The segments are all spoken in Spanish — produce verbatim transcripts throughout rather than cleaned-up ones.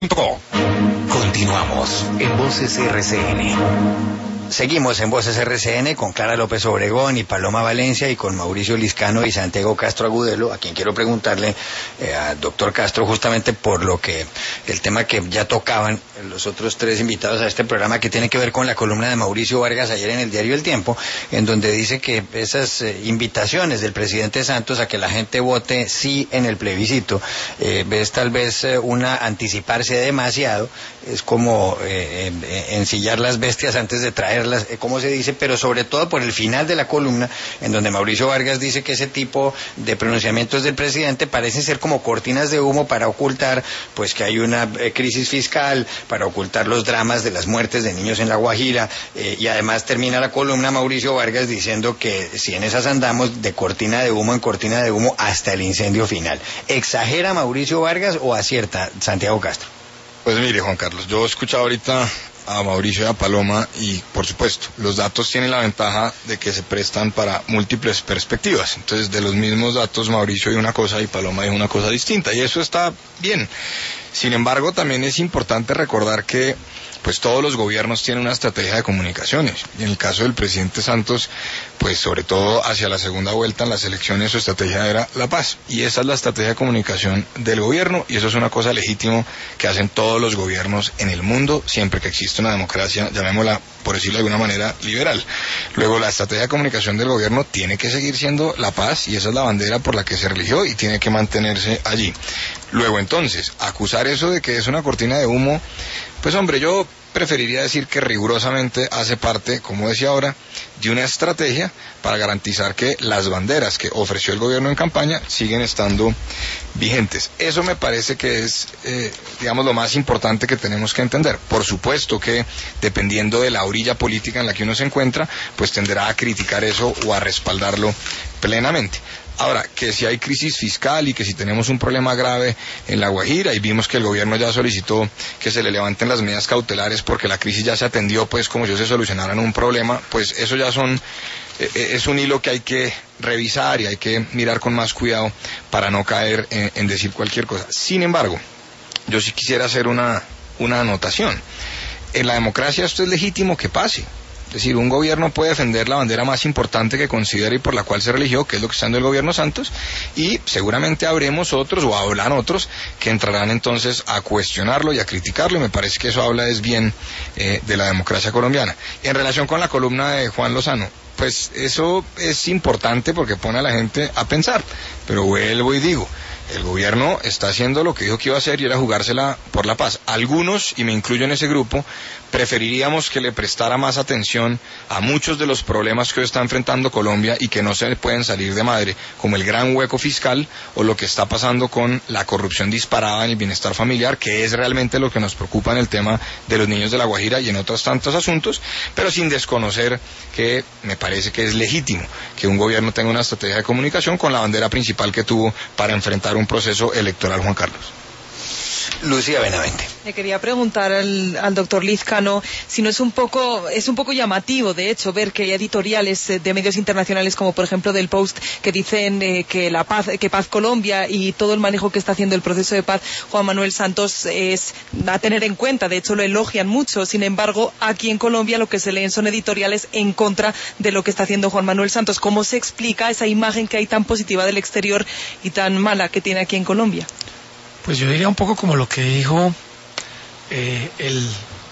Continuamos en Voces R C N. Seguimos en Voces R C N con Clara López Obregón y Paloma Valencia y con Mauricio Liscano y Santiago Castro Agudelo, a quien quiero preguntarle eh, al doctor Castro justamente por lo que, el tema que ya tocaban los otros tres invitados a este programa, que tiene que ver con la columna de Mauricio Vargas ayer en el diario El Tiempo, en donde dice que esas eh, invitaciones del presidente Santos a que la gente vote sí en el plebiscito, eh, ves tal vez eh, una anticiparse demasiado, es como eh, eh, ensillar las bestias antes de traer las, ¿cómo se dice? Pero sobre todo por el final de la columna, en donde Mauricio Vargas dice que ese tipo de pronunciamientos del presidente parecen ser como cortinas de humo para ocultar, pues, que hay una eh, crisis fiscal, para ocultar los dramas de las muertes de niños en La Guajira, eh, y además termina la columna Mauricio Vargas diciendo que si en esas andamos de cortina de humo en cortina de humo hasta el incendio final. ¿Exagera Mauricio Vargas o acierta Santiago Castro? Pues mire, Juan Carlos, yo he escuchado ahorita a Mauricio y a Paloma y, por supuesto, los datos tienen la ventaja de que se prestan para múltiples perspectivas. Entonces, de los mismos datos, Mauricio dijo una cosa y Paloma dijo una cosa distinta, y eso está bien. Sin embargo, también es importante recordar que pues todos los gobiernos tienen una estrategia de comunicaciones, y en el caso del presidente Santos, pues sobre todo hacia la segunda vuelta en las elecciones, su estrategia era la paz, y esa es la estrategia de comunicación del gobierno, y eso es una cosa legítima que hacen todos los gobiernos en el mundo, siempre que existe una democracia, llamémosla, por decirlo de alguna manera, liberal. Luego, la estrategia de comunicación del gobierno tiene que seguir siendo la paz, y esa es la bandera por la que se eligió, y tiene que mantenerse allí. Luego, entonces, acusar eso de que es una cortina de humo, pues hombre, yo preferiría decir que rigurosamente hace parte, como decía ahora, de una estrategia para garantizar que las banderas que ofreció el gobierno en campaña siguen estando vigentes. Eso me parece que es, eh, digamos, lo más importante que tenemos que entender. Por supuesto que, dependiendo de la orilla política en la que uno se encuentra, pues tenderá a criticar eso o a respaldarlo plenamente. Ahora, que si hay crisis fiscal y que si tenemos un problema grave en La Guajira, y vimos que el gobierno ya solicitó que se le levanten las medidas cautelares porque la crisis ya se atendió, pues como si se solucionaran un problema, pues eso ya son, eh, es un hilo que hay que revisar y hay que mirar con más cuidado para no caer en, en decir cualquier cosa. Sin embargo, yo sí quisiera hacer una, una anotación. En la democracia esto es legítimo que pase. Es decir, un gobierno puede defender la bandera más importante que considera y por la cual se religió, que es lo que está en el gobierno Santos, y seguramente habremos otros, o hablan otros, que entrarán entonces a cuestionarlo y a criticarlo, y me parece que eso habla es bien eh, de la democracia colombiana. En relación con la columna de Juan Lozano, pues eso es importante porque pone a la gente a pensar, pero vuelvo y digo, el gobierno está haciendo lo que dijo que iba a hacer, y era jugársela por la paz. Algunos, y me incluyo en ese grupo, preferiríamos que le prestara más atención a muchos de los problemas que hoy está enfrentando Colombia y que no se pueden salir de madre, como el gran hueco fiscal o lo que está pasando con la corrupción disparada en el bienestar familiar, que es realmente lo que nos preocupa en el tema de los niños de La Guajira y en otros tantos asuntos, pero sin desconocer que me parece que es legítimo que un gobierno tenga una estrategia de comunicación con la bandera principal que tuvo para enfrentar un proceso electoral, Juan Carlos. Lucía Benavente. Le quería preguntar al, al doctor Lizcano si no es un poco es un poco llamativo, de hecho, ver que hay editoriales de medios internacionales como por ejemplo del Post que dicen eh, que la paz, que Paz Colombia y todo el manejo que está haciendo el proceso de paz Juan Manuel Santos es a tener en cuenta, de hecho lo elogian mucho. Sin embargo, aquí en Colombia lo que se leen son editoriales en contra de lo que está haciendo Juan Manuel Santos. ¿Cómo se explica esa imagen que hay tan positiva del exterior y tan mala que tiene aquí en Colombia? Pues yo diría un poco como lo que dijo eh, el,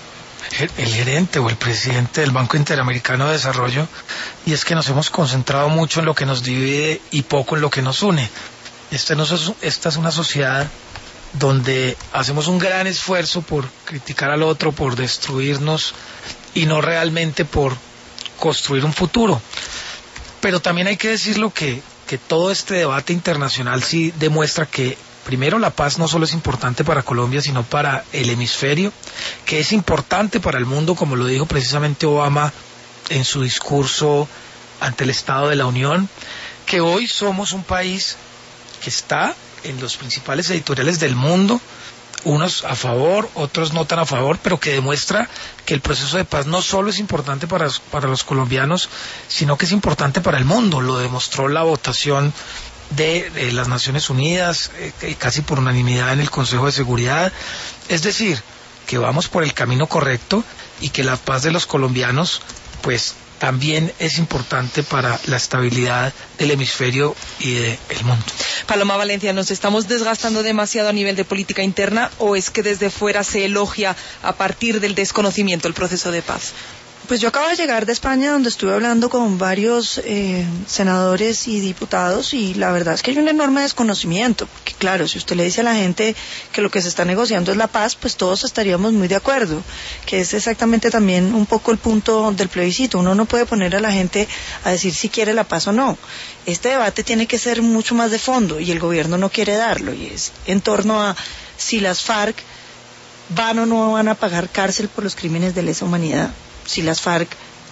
el gerente o el presidente del Banco Interamericano de Desarrollo, y es que nos hemos concentrado mucho en lo que nos divide y poco en lo que nos une. Este no es, esta es una sociedad donde hacemos un gran esfuerzo por criticar al otro, por destruirnos y no realmente por construir un futuro. Pero también hay que decirlo que, que todo este debate internacional sí demuestra que primero, la paz no solo es importante para Colombia, sino para el hemisferio, que es importante para el mundo, como lo dijo precisamente Obama en su discurso ante el Estado de la Unión, que hoy somos un país que está en los principales editoriales del mundo, unos a favor, otros no tan a favor, pero que demuestra que el proceso de paz no solo es importante para, para los colombianos, sino que es importante para el mundo. Lo demostró la votación de, de las Naciones Unidas, eh, casi por unanimidad en el Consejo de Seguridad. Es decir, que vamos por el camino correcto y que la paz de los colombianos pues también es importante para la estabilidad del hemisferio y del mundo. Paloma Valencia, ¿nos estamos desgastando demasiado a nivel de política interna o es que desde fuera se elogia a partir del desconocimiento el proceso de paz? Pues yo acabo de llegar de España, donde estuve hablando con varios eh, senadores y diputados, y la verdad es que hay un enorme desconocimiento, porque claro, si usted le dice a la gente que lo que se está negociando es la paz, pues todos estaríamos muy de acuerdo, que es exactamente también un poco el punto del plebiscito. Uno no puede poner a la gente a decir si quiere la paz o no. Este debate tiene que ser mucho más de fondo, y el gobierno no quiere darlo, y es en torno a si las FARC van o no van a pagar cárcel por los crímenes de lesa humanidad. Si las FARC,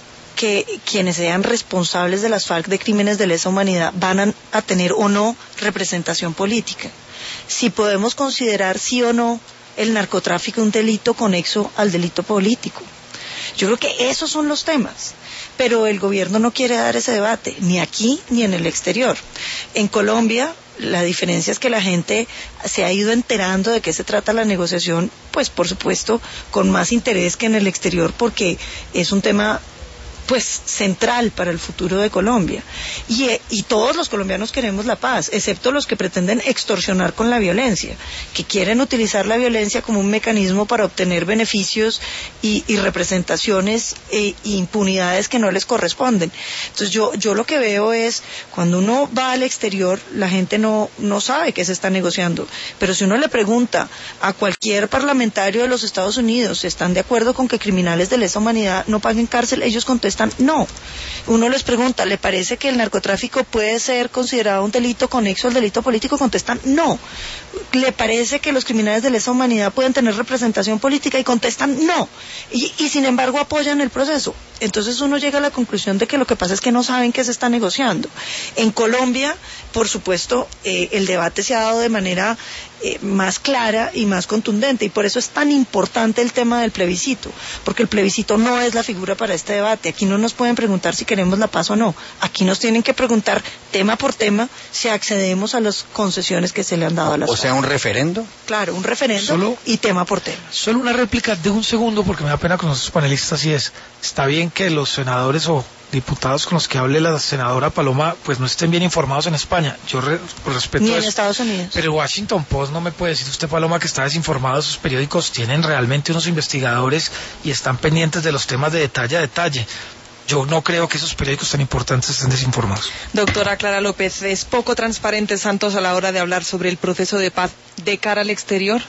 que quienes sean responsables de las FARC de crímenes de lesa humanidad van a, a tener o no representación política. Si podemos considerar sí o no el narcotráfico un delito conexo al delito político. Yo creo que esos son los temas, pero el gobierno no quiere dar ese debate, ni aquí ni en el exterior. En Colombia, la diferencia es que la gente se ha ido enterando de qué se trata la negociación, pues por supuesto con más interés que en el exterior, porque es un tema pues central para el futuro de Colombia, y, y todos los colombianos queremos la paz, excepto los que pretenden extorsionar con la violencia, que quieren utilizar la violencia como un mecanismo para obtener beneficios y, y representaciones e, e impunidades que no les corresponden. Entonces yo, yo lo que veo es, cuando uno va al exterior, la gente no, no sabe qué se está negociando, pero si uno le pregunta a cualquier parlamentario de los Estados Unidos, ¿están de acuerdo con que criminales de lesa humanidad no paguen cárcel? Ellos contestan no. Uno les pregunta, ¿le parece que el narcotráfico puede ser considerado un delito conexo al delito político? Contestan no. ¿Le parece que los criminales de lesa humanidad pueden tener representación política? Y contestan no. Y, y sin embargo apoyan el proceso. Entonces uno llega a la conclusión de que lo que pasa es que no saben qué se está negociando. En Colombia, por supuesto, eh, el debate se ha dado de manera eh, más clara y más contundente, y por eso es tan importante el tema del plebiscito, porque el plebiscito no es la figura para este debate. Aquí no nos pueden preguntar si queremos la paz o no. Aquí nos tienen que preguntar tema por tema si accedemos a las concesiones que se le han dado a las O sea, un referendo. Claro, un referendo Solo, y tema por tema. Solo una réplica de un segundo, porque me da pena con nuestros panelistas, y es, está bien que los senadores o diputados con los que hable la senadora Paloma pues no estén bien informados en España. Yo re, respeto Ni en eso, Estados Unidos. pero el Washington Post no me puede decir usted, Paloma, que está desinformado. Sus periódicos tienen realmente unos investigadores y están pendientes de los temas de detalle a detalle. Yo no creo que esos periódicos tan importantes estén desinformados. Doctora Clara López, ¿es poco transparente Santos a la hora de hablar sobre el proceso de paz de cara al exterior?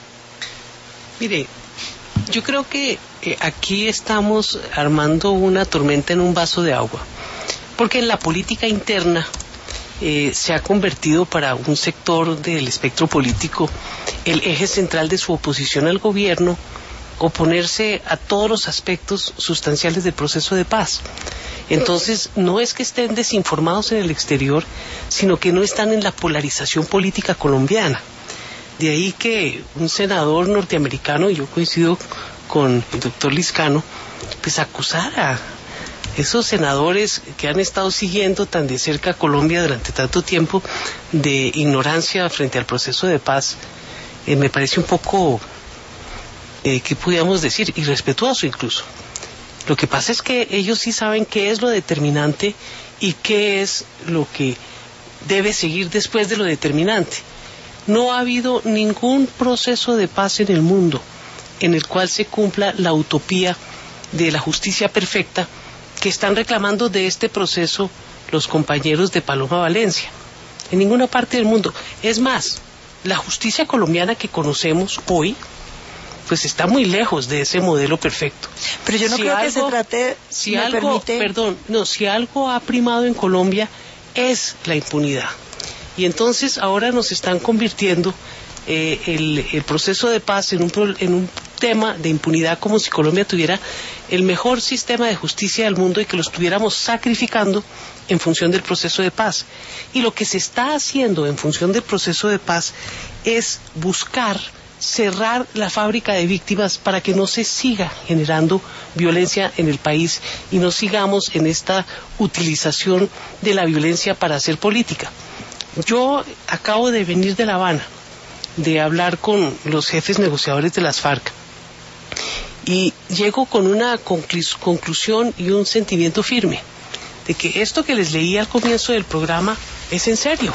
Mire, yo creo que eh, aquí estamos armando una tormenta en un vaso de agua, porque en la política interna eh, se ha convertido para un sector del espectro político el eje central de su oposición al gobierno, oponerse a todos los aspectos sustanciales del proceso de paz. Entonces, no es que estén desinformados en el exterior, sino que no están en la polarización política colombiana. De ahí que un senador norteamericano, y yo coincido con el doctor Lizcano, pues acusara a esos senadores que han estado siguiendo tan de cerca a Colombia durante tanto tiempo de ignorancia frente al proceso de paz. Eh, me parece un poco, eh, ¿qué pudiéramos decir? Irrespetuoso incluso. Lo que pasa es que ellos sí saben qué es lo determinante y qué es lo que debe seguir después de lo determinante. No ha habido ningún proceso de paz en el mundo en el cual se cumpla la utopía de la justicia perfecta que están reclamando de este proceso los compañeros de Paloma Valencia. En ninguna parte del mundo. Es más, la justicia colombiana que conocemos hoy pues está muy lejos de ese modelo perfecto. Pero yo no si creo algo, que se trate, si me algo, permite... perdón, no, si algo ha primado en Colombia es la impunidad. Y entonces ahora nos están convirtiendo eh, el, el proceso de paz en un, pro, en un tema de impunidad, como si Colombia tuviera el mejor sistema de justicia del mundo y que lo estuviéramos sacrificando en función del proceso de paz. Y lo que se está haciendo en función del proceso de paz es buscar cerrar la fábrica de víctimas para que no se siga generando violencia en el país y no sigamos en esta utilización de la violencia para hacer política. yo acabo de venir de La Habana, de hablar con los jefes negociadores de las FARC, y llego con una conclu- conclusión y un sentimiento firme de que esto que les leí al comienzo del programa es en serio.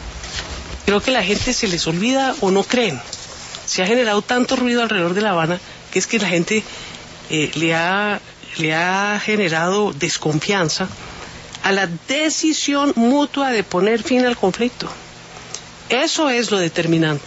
Creo que la gente se les olvida o no creen. Se ha generado tanto ruido alrededor de La Habana que es que la gente eh, le ha, le ha generado desconfianza a la decisión mutua de poner fin al conflicto. Eso es lo determinante.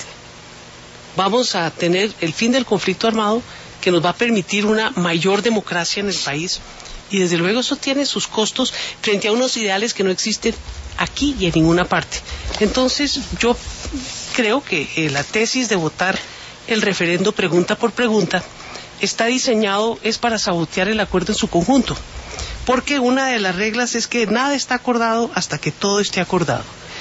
Vamos a tener el fin del conflicto armado que nos va a permitir una mayor democracia en el país, y desde luego eso tiene sus costos frente a unos ideales que no existen aquí y en ninguna parte. Entonces yo creo que eh, la tesis de votar el referendo pregunta por pregunta está diseñado es para sabotear el acuerdo en su conjunto, porque una de las reglas es que nada está acordado hasta que todo esté acordado.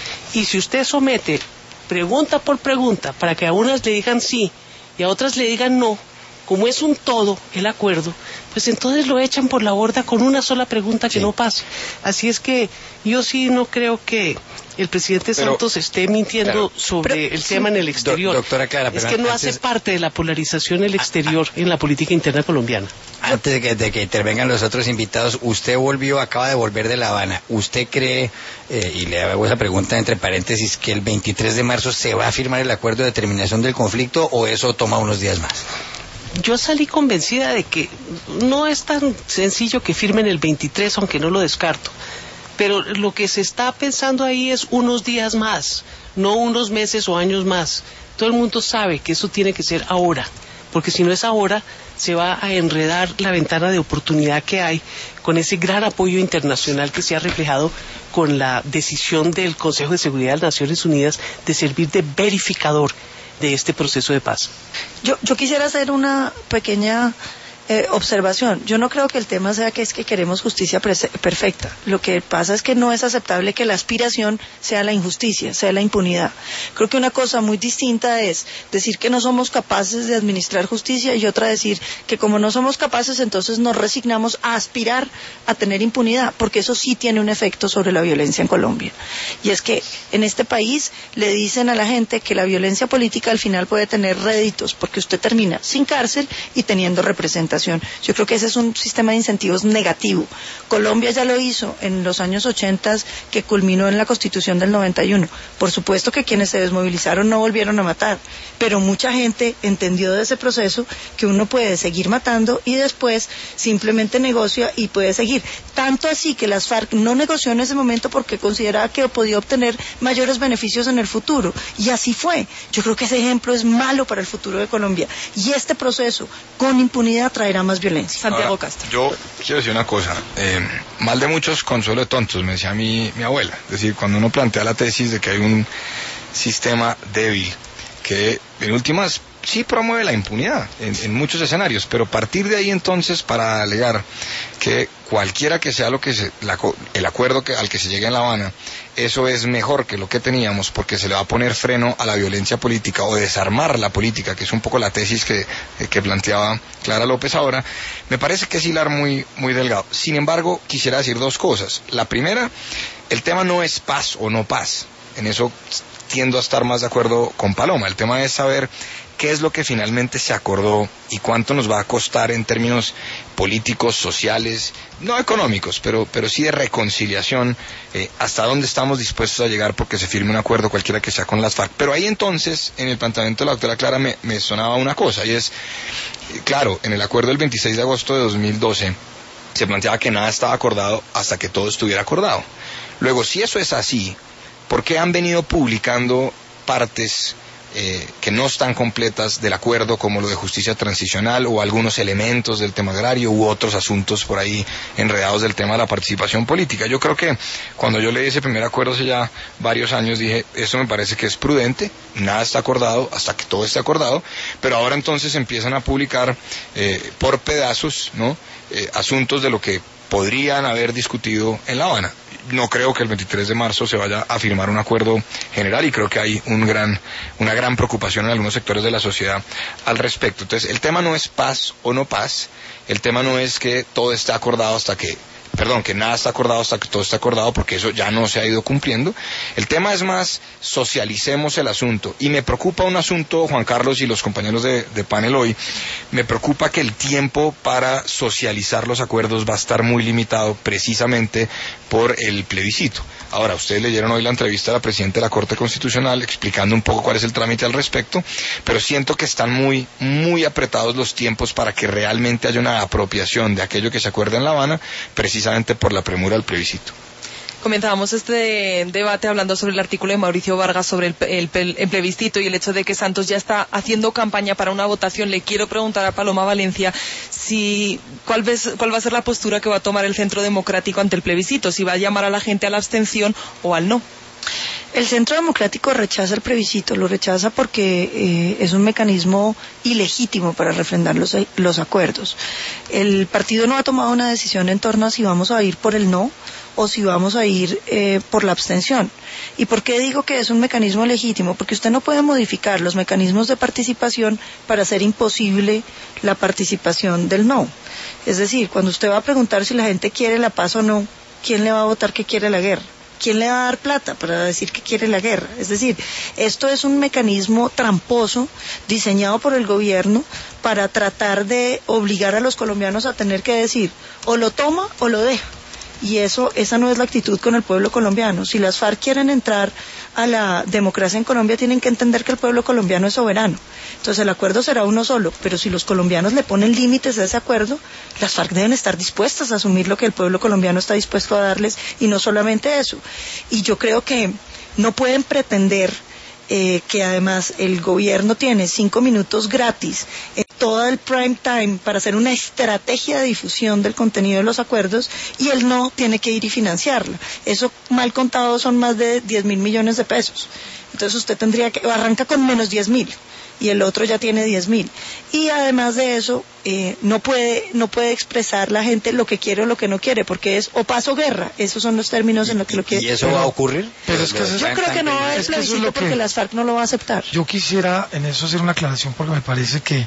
Y si usted somete pregunta por pregunta para que a unas le digan sí y a otras le digan no, como es un todo el acuerdo, pues entonces lo echan por la borda con una sola pregunta que sí. no pase. Así es que yo sí no creo que el presidente pero, Santos esté mintiendo claro, sobre pero, el sí, tema en el exterior. Do, doctora Clara, es que no antes, hace parte de la polarización en el exterior a, a, en la política interna colombiana. Antes de que, de que intervengan los otros invitados, usted volvió, acaba de volver de La Habana. ¿Usted cree, eh, y le hago esa pregunta entre paréntesis, que el veintitrés de marzo se va a firmar el acuerdo de terminación del conflicto o eso toma unos días más? Yo salí convencida de que no es tan sencillo que firmen el veintitrés, aunque no lo descarto. Pero lo que se está pensando ahí es unos días más, no unos meses o años más. Todo el mundo sabe que eso tiene que ser ahora, porque si no es ahora, se va a enredar la ventana de oportunidad que hay con ese gran apoyo internacional que se ha reflejado con la decisión del Consejo de Seguridad de las Naciones Unidas de servir de verificador de este proceso de paz. Yo, yo quisiera hacer una pequeña eh, observación. Yo no creo que el tema sea que es que queremos justicia perfecta. Lo que pasa es que no es aceptable que la aspiración sea la injusticia, sea la impunidad. Creo que una cosa muy distinta es decir que no somos capaces de administrar justicia y otra decir que como no somos capaces, entonces nos resignamos a aspirar a tener impunidad, porque eso sí tiene un efecto sobre la violencia en Colombia. Y es que en este país le dicen a la gente que la violencia política al final puede tener réditos, porque usted termina sin cárcel y teniendo representación. Yo creo que ese es un sistema de incentivos negativo. Colombia ya lo hizo en los años ochenta, que culminó en la Constitución del noventa y uno. Por supuesto que quienes se desmovilizaron no volvieron a matar, pero mucha gente entendió de ese proceso que uno puede seguir matando y después simplemente negocia y puede seguir. Tanto así que las FARC no negoció en ese momento porque consideraba que podía obtener mayores beneficios en el futuro. Y así fue. Yo creo que ese ejemplo es malo para el futuro de Colombia. Y este proceso, con impunidad, traerá más violencia. Santiago Ahora, Castro. Yo quiero decir una cosa. Eh, mal de muchos, consuelo de tontos, me decía mi, mi abuela. Es decir, cuando uno plantea la tesis de que hay un sistema débil que en últimas sí promueve la impunidad en, en muchos escenarios, pero partir de ahí entonces para alegar que cualquiera que sea lo que se, la, el acuerdo que, al que se llegue en La Habana, eso es mejor que lo que teníamos porque se le va a poner freno a la violencia política o desarmar la política, que es un poco la tesis que, que planteaba Clara López ahora, me parece que es hilar muy, muy delgado. Sin embargo, quisiera decir dos cosas. La primera, el tema no es paz o no paz, en eso tiendo a estar más de acuerdo con Paloma. El tema es saber qué es lo que finalmente se acordó y cuánto nos va a costar en términos políticos, sociales, no económicos, pero, pero sí de reconciliación, eh, hasta dónde estamos dispuestos a llegar porque se firme un acuerdo cualquiera que sea con las FARC. Pero ahí entonces, en el planteamiento de la doctora Clara me, me sonaba una cosa, y es, claro, en el acuerdo del veintiséis de agosto de dos mil doce se planteaba que nada estaba acordado hasta que todo estuviera acordado. Luego, si eso es así, ¿por qué han venido publicando partes eh, que no están completas del acuerdo, como lo de justicia transicional o algunos elementos del tema agrario u otros asuntos por ahí enredados del tema de la participación política? Yo creo que cuando yo leí ese primer acuerdo hace ya varios años dije, eso me parece que es prudente, nada está acordado hasta que todo esté acordado, pero ahora entonces empiezan a publicar eh, por pedazos, ¿no? Eh, asuntos de lo que podrían haber discutido en La Habana. No creo que el veintitrés de marzo se vaya a firmar un acuerdo general y creo que hay un gran, una gran preocupación en algunos sectores de la sociedad al respecto. Entonces, el tema no es paz o no paz, el tema no es que todo esté acordado hasta que perdón, que nada está acordado hasta que todo está acordado, porque eso ya no se ha ido cumpliendo. El tema es más, socialicemos el asunto. Y me preocupa un asunto, Juan Carlos y los compañeros de, de panel hoy, me preocupa que el tiempo para socializar los acuerdos va a estar muy limitado precisamente por el plebiscito. Ahora, ustedes leyeron hoy la entrevista a la presidenta de la Corte Constitucional explicando un poco cuál es el trámite al respecto, pero siento que están muy, muy apretados los tiempos para que realmente haya una apropiación de aquello que se acuerda en La Habana, precisamente por la premura del plebiscito. Comenzábamos este debate hablando sobre el artículo de Mauricio Vargas sobre el, el, el plebiscito y el hecho de que Santos ya está haciendo campaña para una votación. Le quiero preguntar a Paloma Valencia si cuál, ves, cuál va a ser la postura que va a tomar el Centro Democrático ante el plebiscito, si va a llamar a la gente a la abstención o al no. El Centro Democrático rechaza el plebiscito, lo rechaza porque eh, es un mecanismo ilegítimo para refrendar los, los acuerdos. El partido no ha tomado una decisión en torno a si vamos a ir por el no o si vamos a ir eh, por la abstención. ¿Y por qué digo que es un mecanismo legítimo? Porque usted no puede modificar los mecanismos de participación para hacer imposible la participación del no. Es decir, cuando usted va a preguntar si la gente quiere la paz o no, ¿quién le va a votar que quiere la guerra? ¿Quién le va a dar plata para decir que quiere la guerra? Es decir, esto es un mecanismo tramposo diseñado por el gobierno para tratar de obligar a los colombianos a tener que decir o lo toma o lo deja. Y eso, esa no es la actitud con el pueblo colombiano. Si las FARC quieren entrar a la democracia en Colombia, tienen que entender que el pueblo colombiano es soberano. Entonces el acuerdo será uno solo, pero si los colombianos le ponen límites a ese acuerdo, las FARC deben estar dispuestas a asumir lo que el pueblo colombiano está dispuesto a darles, y no solamente eso. Y yo creo que no pueden pretender eh, que además el gobierno tiene cinco minutos gratis en todo el prime time para hacer una estrategia de difusión del contenido de los acuerdos, y él no tiene que ir y financiarla. Eso mal contado son más de diez mil millones de pesos. Entonces usted tendría que, arranca con menos diez mil y el otro ya tiene diez mil. Y además de eso, eh, no puede no puede expresar la gente lo que quiere o lo que no quiere, porque es o paz o guerra. Esos son los términos en los que lo quiere. ¿Y eso va a ocurrir? Pero es que eso es, yo creo que no va a haber plebiscito porque que las FARC no lo va a aceptar. Yo quisiera en eso hacer una aclaración, porque me parece que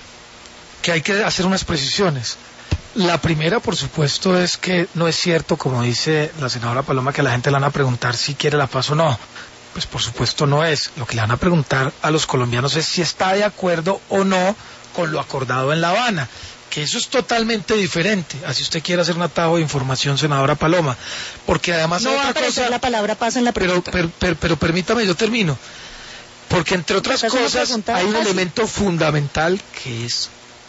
que hay que hacer unas precisiones. La primera, por supuesto, es que no es cierto, como dice la senadora Paloma, que a la gente le van a preguntar si quiere la paz o no. Pues por supuesto no es. Lo que le van a preguntar a los colombianos es si está de acuerdo o no con lo acordado en La Habana, que eso es totalmente diferente. Así usted quiere hacer un atajo de información, senadora Paloma, porque además no hay va otra a aparecer cosa, la palabra paz en la pregunta. Pero, pero, pero, pero permítame, yo termino. Porque entre otras cosas hay un elemento fundamental que es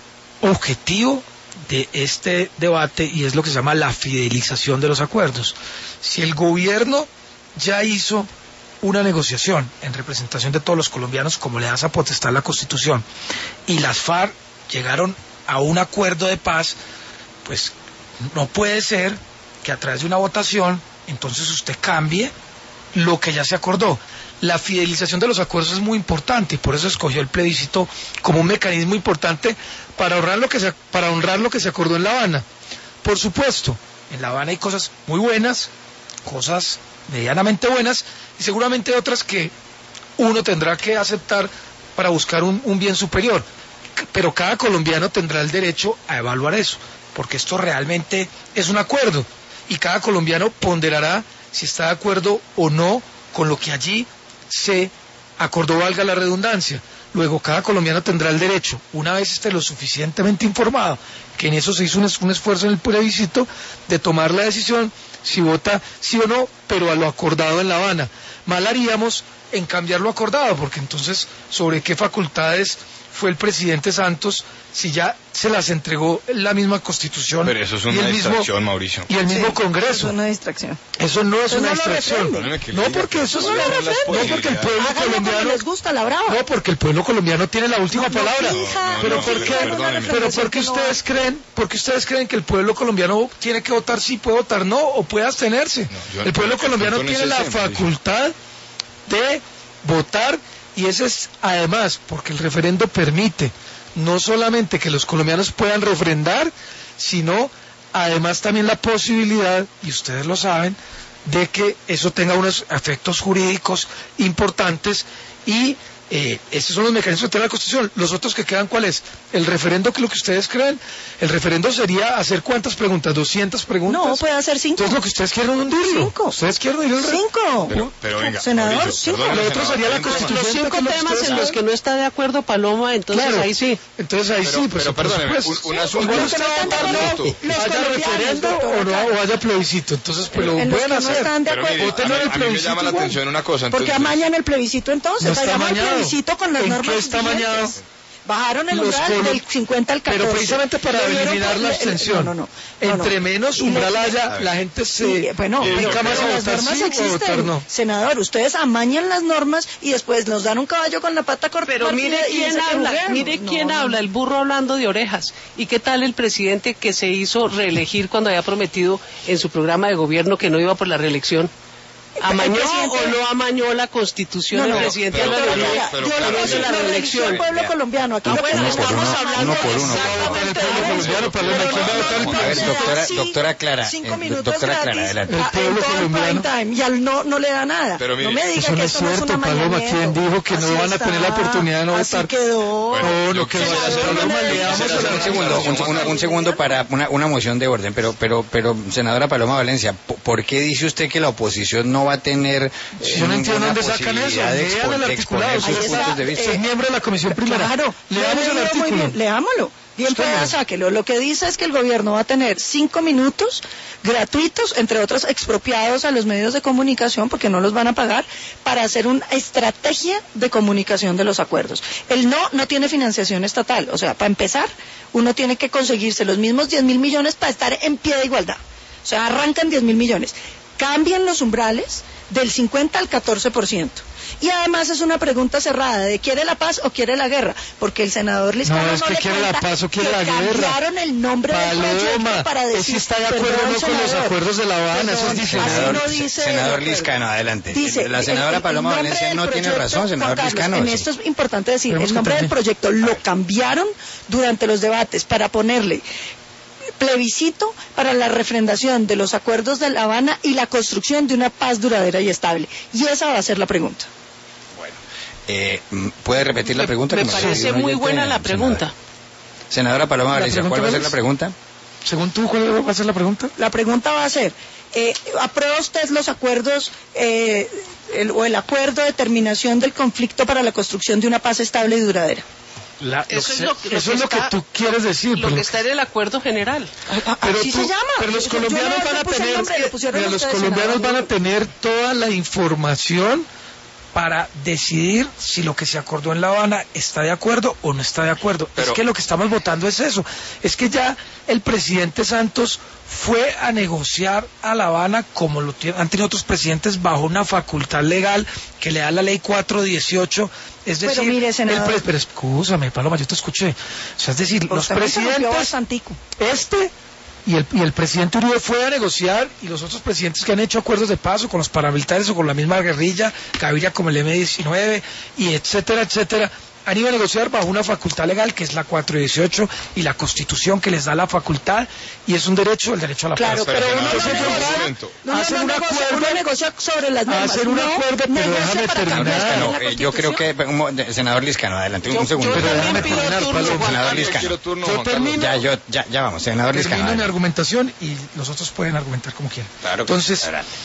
objetivo de este debate, y es lo que se llama la fidelización de los acuerdos. Si el gobierno ya hizo una negociación en representación de todos los colombianos, como le da esa potestad la Constitución, y las FARC llegaron a un acuerdo de paz, pues no puede ser que a través de una votación entonces usted cambie lo que ya se acordó. La fidelización de los acuerdos es muy importante, y por eso escogió el plebiscito como un mecanismo importante para honrar lo que se, para honrar lo que se acordó en La Habana. Por supuesto, en La Habana hay cosas muy buenas, cosas medianamente buenas, y seguramente otras que uno tendrá que aceptar para buscar un, un bien superior. Pero cada colombiano tendrá el derecho a evaluar eso, porque esto realmente es un acuerdo, y cada colombiano ponderará si está de acuerdo o no con lo que allí se acordó, valga la redundancia. Luego cada colombiano tendrá el derecho, una vez esté lo suficientemente informado, que en eso se hizo un, es, un esfuerzo en el plebiscito, de tomar la decisión si vota sí o no, pero a lo acordado en La Habana. Mal haríamos en cambiar lo acordado, porque entonces ¿sobre qué facultades fue el presidente Santos si ya se las entregó la misma Constitución? Pero eso es una y el distracción, mismo, Mauricio. Y el mismo Sí, Congreso. Es una distracción. Eso no es Pues una no lo distracción. refieren. No, porque eso es No lo una- refieren. no porque el pueblo Háganlo como colombiano les gusta, la brava. no, porque el pueblo colombiano tiene la última No, no palabra. fija, no, pero no, ¿por qué? perdóneme. Pero ¿por qué ustedes creen? ¿Por qué ustedes creen que el pueblo colombiano tiene que votar sí, puede votar no, o puede abstenerse? No, yo- el pueblo el colombiano punto no es tiene la ese, Mauricio. facultad de votar, y ese es además porque el referendo permite no solamente que los colombianos puedan refrendar, sino además también la posibilidad, y ustedes lo saben, de que eso tenga unos efectos jurídicos importantes, y Eh, esos son los mecanismos de la Constitución. Los otros que quedan, ¿cuál es? El referendo, que es lo que ustedes creen. El referendo sería hacer ¿cuántas preguntas? ¿doscientas preguntas? No, puede hacer cinco. Entonces lo que ustedes quieren hundirlo. Cinco. Ustedes quieren hundir el re- Cinco. Pero, pero venga, Senador, Mauricio, cinco. perdóneme, Lo otro senador, sería la hay un tema. Constitución. Los cinco que es lo que temas ustedes en los saben. que no está de acuerdo Paloma, entonces Claro. ahí sí. Entonces ahí Pero, sí, pues, pero por perdóneme, supuesto. un, un asunto... Igual Los que no ustedes están de votan acuerdo, no, los haya colombianos, referendo doctora o no Clara. o haya plebiscito. Entonces, pues lo En los pueden que no hacer. están de Pero acuerdo. mire, Voten a, mí, en el a mí me plebiscito llama la igual. atención una cosa. Porque Entonces, amañan el plebiscito entonces, No está vayamos al amañado. plebiscito con las ¿En qué normas está vigentes. amañado? Bajaron el Los umbral colo- del cincuenta al catorce. Pero precisamente para Le dieron eliminar por- la le- abstención. No, no, no. no, Entre no. menos Y le- umbral le- haya, la gente se Y, bueno, Bien, pero, yo más pero a las votar normas sí o a existen. votar no. Senador, ustedes amañan las normas y después nos dan un caballo con la pata corta. Pero mire quién habla, mire quién habla, el burro hablando de orejas. ¿Y qué tal el presidente que se hizo reelegir cuando había prometido en su programa de gobierno que no iba por la reelección? ¿Amañó presidente- o no amañó la Constitución No, no, el presidente pero- de la pero- República? pero- Yo pero- lo pero- que la pero- reelección del pueblo vea. colombiano. Aquí Ah, lo bueno, que uno por estamos uno, hablando uno por es uno. exactamente El pueblo de eso. colombiano, para Pero ver quién va a no, votar no, el no, A ver, o sea, doctora, sí, doctora Clara, cinco eh, minutos doctora Clara, gratis, adelante. El a- pueblo en todo el colombiano. prime time, y al no, no le da nada. Pero mire, no me diga Eso que no es esto no es cierto, un Paloma. amañamiento. ¿Quién dijo que no Así van a tener la está, oportunidad de no así votar? quedó. Bueno, No, yo lo que va a quisiera hacer hacer- Paloma, no, le no, damos no, a no, la Un segundo, un, un- un segundo para una, una moción de orden, pero, pero, pero, senadora Paloma Valencia, ¿por- ¿por qué dice usted que la oposición no va a tener Si yo no entiendo dónde sacan eso, posibilidad de lean expo- el de articulado, exponer usted sus Ahí está, puntos de vista? Usted es miembro de la Comisión Primera. Claro, Leamos lo he el leído muy artículo. bien, leámoslo. Bien Usted pueda, mire. sáquelo. Lo que dice es que el gobierno va a tener cinco minutos gratuitos, entre otros expropiados a los medios de comunicación, porque no los van a pagar, para hacer una estrategia de comunicación de los acuerdos. El no no tiene financiación estatal. O sea, para empezar, uno tiene que conseguirse los mismos diez mil millones para estar en pie de igualdad. O sea, arrancan diez mil millones. Cambian los umbrales del cincuenta al catorce por ciento. Y además es una pregunta cerrada de ¿quiere la paz o quiere la guerra? Porque el senador Liscano No, no, es que le quiere la cuenta paz o quiere que la guerra. cambiaron el nombre del proyecto Paloma, para es decir si está de acuerdo o perdón, no con los senador, acuerdos de La Habana, eso es perdón, diferente. así Senador, no dice senador el acuerdo. Liscano, adelante. Dice, La senadora el- el Paloma nombre Valencia del no tiene proyecto, razón, Juan senador Carlos, Liscano. en sí. esto es importante decir, Esperemos el que nombre del termine. proyecto lo cambiaron durante los debates para ponerle plebiscito para la refrendación de los acuerdos de La Habana y la construcción de una paz duradera y estable. Y esa va a ser la pregunta. Eh, ¿Puede repetir la pregunta? Me que parece hizo un muy oyente, buena la pregunta. Senadora, Senadora Paloma ¿La Valencia, ¿cuál va a ser pregunta la pregunta? Según tú, ¿cuál va a ser la pregunta? La pregunta va a ser, eh, ¿aprueba usted los acuerdos eh, el- o el acuerdo de terminación del conflicto para la construcción de una paz estable y duradera? La- Eso es que- lo que- lo eso que es lo que está- tú quieres decir. Lo pero- que está en el acuerdo general. Pero Así tú- se llama. Pero los Yo- yo colombianos no- van yo a puse el tener, nombre, lo pusieron mira, los ustedes, colombianos senador. van a tener toda la información para decidir si lo que se acordó en La Habana está de acuerdo o no está de acuerdo. Pero- es que lo que estamos votando es eso. Es que ya el presidente Santos fue a negociar a La Habana como lo tienen- han tenido otros presidentes bajo una facultad legal que le da la ley cuatro dieciocho. Es Pero decir, mire, el senador. pre- pero escúchame, Paloma, yo te escuché. O sea, es decir, los Usted me interrumpió presidentes, bastantico. este y el, y el presidente Uribe fue a negociar, y los otros presidentes que han hecho acuerdos de paz o con los paramilitares o con la misma guerrilla, guerrilla como el eme diecinueve, y etcétera, etcétera, han ido a negociar bajo una facultad legal que es la cuatro dieciocho y la Constitución que les da la facultad, y es un derecho, el derecho a la Claro, paz. Pero, pero uno senador, no un negocia, momento. no, no, Hacen no un negocia, acuerdo, uno negocia sobre las normas. hacen un no acuerdo, pero negocia déjame para cambiar terminar. la No, eh, yo creo Constitución. que, un mo- de- senador Liscano, adelante, un Yo, segundo. yo Pero también déjame pido terminar, turno, Paloma. Juan Senador Carlos. Liscano. Quiero turno, Yo Juan Carlos. termino. Ya, yo, ya, ya vamos, senador Liscano. Termino mi adelante. argumentación y los otros pueden argumentar como quieran. Claro que Entonces, sí, adelante.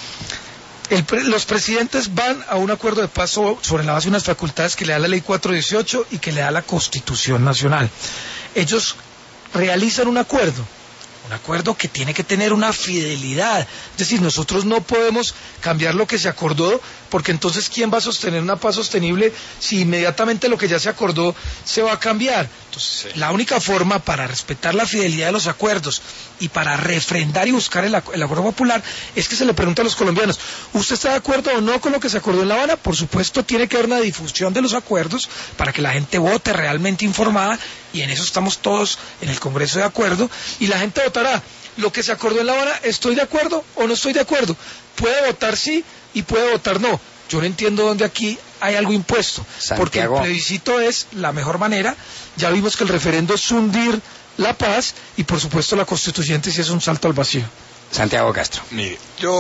El pre- los presidentes van a un acuerdo de paz so- sobre la base de unas facultades que le da la ley cuatro dieciocho y que le da la Constitución Nacional. Ellos realizan un acuerdo, un acuerdo que tiene que tener una fidelidad. Es decir, nosotros no podemos cambiar lo que se acordó, porque entonces ¿quién va a sostener una paz sostenible si inmediatamente lo que ya se acordó se va a cambiar? Entonces, la única forma para respetar la fidelidad de los acuerdos y para refrendar y buscar el, acu- el acuerdo popular es que se le pregunte a los colombianos, ¿usted está de acuerdo o no con lo que se acordó en La Habana? Por supuesto, tiene que haber una difusión de los acuerdos para que la gente vote realmente informada, y en eso estamos todos en el Congreso de acuerdo, y la gente votará. Lo que se acordó en La Habana, ¿estoy de acuerdo o no estoy de acuerdo? Puede votar sí y puede votar no. Yo no entiendo dónde aquí hay algo impuesto, porque el Santiago. plebiscito es la mejor manera. Ya vimos que el referendo es hundir la paz, y por supuesto la constituyente sí es un salto al vacío. Santiago Castro. Mire, yo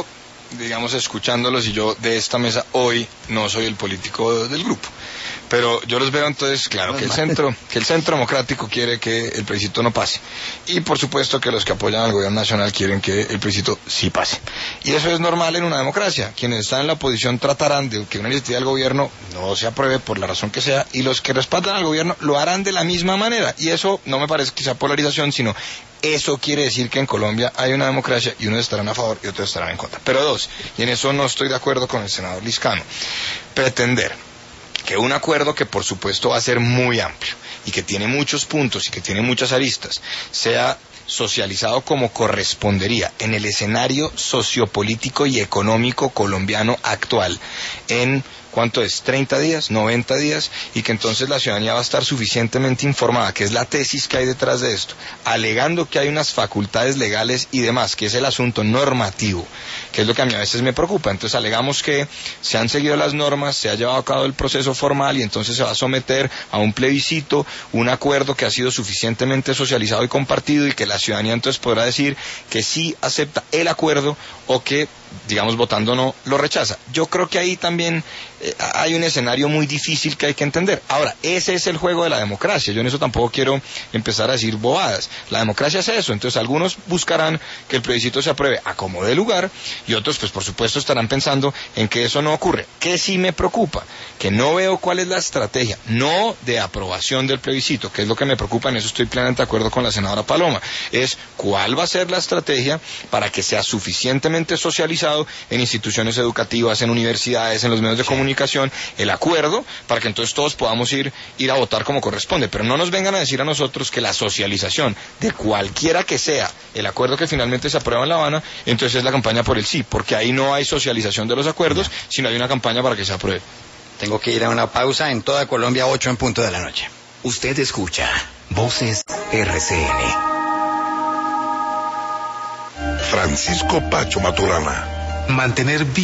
digamos, escuchándolos, y yo de esta mesa hoy no soy el político del grupo. Pero yo los veo entonces, claro, que el centro, que el centro democrático quiere que el plebiscito no pase. Y por supuesto que los que apoyan al gobierno nacional quieren que el plebiscito sí pase. Y eso es normal en una democracia. Quienes están en la oposición tratarán de que una iniciativa del gobierno no se apruebe por la razón que sea, y los que respaldan al gobierno lo harán de la misma manera. Y eso no me parece que sea polarización, sino eso quiere decir que en Colombia hay una democracia y unos estarán a favor y otros estarán en contra. Pero dos, y en eso no estoy de acuerdo con el senador Liscano, pretender que un acuerdo que por supuesto va a ser muy amplio y que tiene muchos puntos y que tiene muchas aristas, sea socializado como correspondería en el escenario sociopolítico y económico colombiano actual en, ¿cuánto es? treinta días, noventa días, y que entonces la ciudadanía va a estar suficientemente informada, que es la tesis que hay detrás de esto, alegando que hay unas facultades legales y demás, que es el asunto normativo, que es lo que a mí a veces me preocupa. Entonces alegamos que se han seguido las normas, se ha llevado a cabo el proceso formal y entonces se va a someter a un plebiscito, un acuerdo que ha sido suficientemente socializado y compartido, y que la ciudadanía entonces podrá decir que sí acepta el acuerdo o que, digamos, votando no, lo rechaza. Yo creo que ahí también eh, hay un escenario muy difícil que hay que entender. Ahora, ese es el juego de la democracia. Yo en eso tampoco quiero empezar a decir bobadas. La democracia es eso. Entonces algunos buscarán que el plebiscito se apruebe a como dé lugar, y otros, pues por supuesto, estarán pensando en que eso no ocurre. ¿Qué sí me preocupa? Que no veo cuál es la estrategia, no de aprobación del plebiscito, que es lo que me preocupa, en eso estoy plenamente de acuerdo con la senadora Paloma, es cuál va a ser la estrategia para que sea suficientemente socializado en instituciones educativas, en universidades, en los medios de comunicación, el acuerdo, para que entonces todos podamos ir, ir a votar como corresponde. Pero no nos vengan a decir a nosotros que la socialización de cualquiera que sea el acuerdo que finalmente se aprueba en La Habana, entonces es la campaña por el sí, porque ahí no hay socialización de los acuerdos, sino hay una campaña para que se apruebe. Tengo que ir a una pausa. En toda Colombia, ocho en punto de la noche. Usted escucha Voces R C N. Francisco Pacho Maturana. Mantener